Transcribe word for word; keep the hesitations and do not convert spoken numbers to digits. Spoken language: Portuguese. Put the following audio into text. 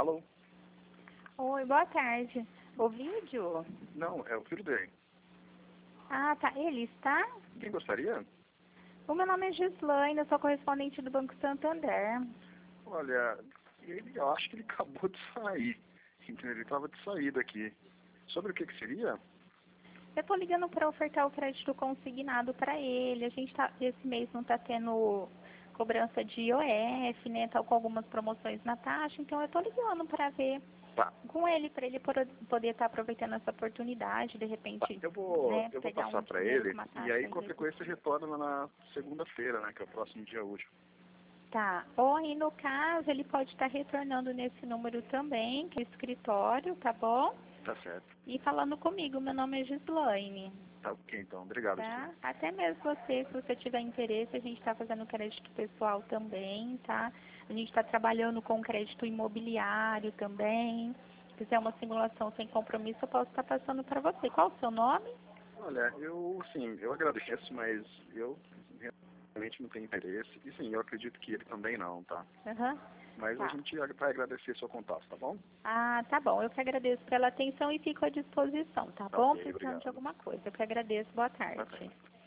Alô? Oi, boa tarde. O vídeo? Não, é o filho dele. Ah, tá. Ele está? Quem gostaria? O meu nome é Gislaine, eu sou correspondente do Banco Santander. Olha, ele, eu acho que ele acabou de sair. Entendeu? Ele estava de saída aqui. Sobre o que que seria? Eu tô ligando para ofertar o crédito consignado para ele. A gente tá, esse mês não tá tendo cobrança de I O F, né? Tá com algumas promoções na taxa, então eu tô ligando para ver Tá, com ele, para ele por- poder estar aproveitando essa oportunidade, de tá. repente, Eu vou, né, eu vou pegar passar um para dinheiro com ele uma e taxa aí mais qualquer coisa você reduzida. retorna na segunda-feira, né? Que é o próximo dia útil. Tá. Ou aí, no caso, ele pode estar retornando nesse número também, que é o escritório, tá bom? Tá certo. E falando comigo, meu nome é Gislaine, Tá ok, então. Obrigado, tá? Gislaine. Até mesmo você, se você tiver interesse, a gente está fazendo crédito pessoal também, tá? A gente está trabalhando com crédito imobiliário também. Se quiser uma simulação sem compromisso, eu posso estar passando para você. Qual o seu nome? Olha, eu, sim, eu agradeço, mas eu realmente não tenho interesse. E sim, eu acredito que ele também não, tá? Aham. Mas a Tá. gente vai agradecer seu contato, tá bom? Ah, tá bom. Eu que agradeço pela atenção e fico à disposição, tá Tá bom? ok, Precisando de obrigado. alguma coisa. Eu que agradeço. Boa Tá certo. tarde.